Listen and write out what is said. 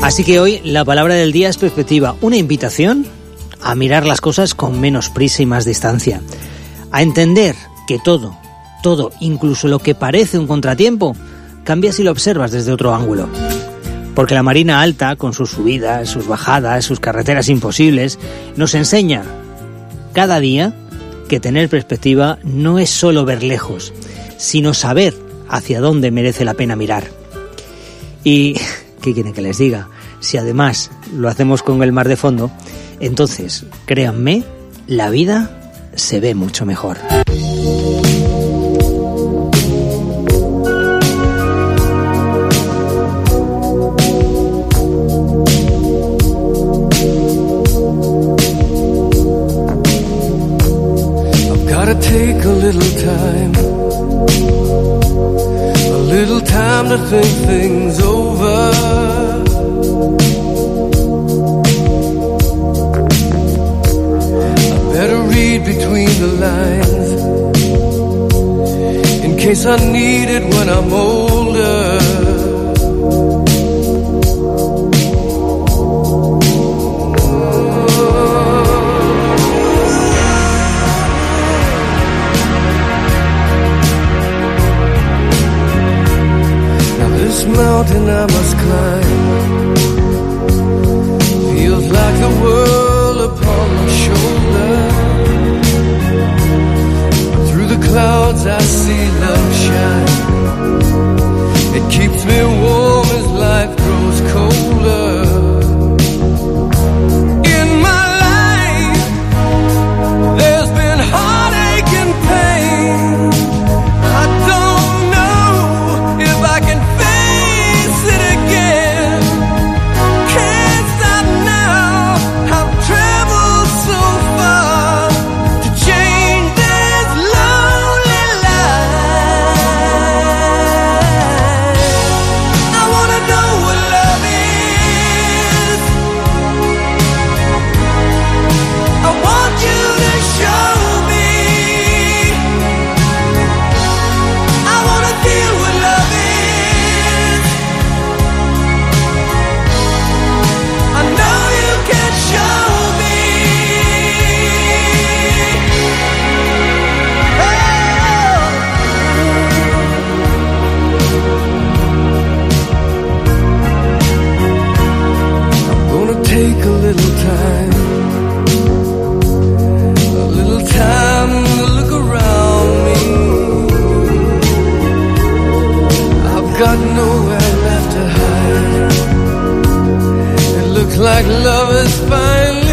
Así que hoy la palabra del día es perspectiva, una invitación a mirar las cosas con menos prisa y más distancia, a entender que todo, incluso lo que parece un contratiempo, cambia si lo observas desde otro ángulo. Porque la Marina Alta, con sus subidas, sus bajadas, sus carreteras imposibles, nos enseña cada día que tener perspectiva no es solo ver lejos, sino saber hacia dónde merece la pena mirar. Y, ¿qué quieren que les diga? Si además lo hacemos con el mar de fondo, entonces, créanme, la vida se ve mucho mejor. Take a little time to think things over. I better read between the lines in case I need it when I'm older. Mountain I must climb feels like the world upon my shoulder. Through the clouds I see love shine. It keeps me warm as life grows colder. In my life there's been heartache and pain. I don't know if I can like love is fine.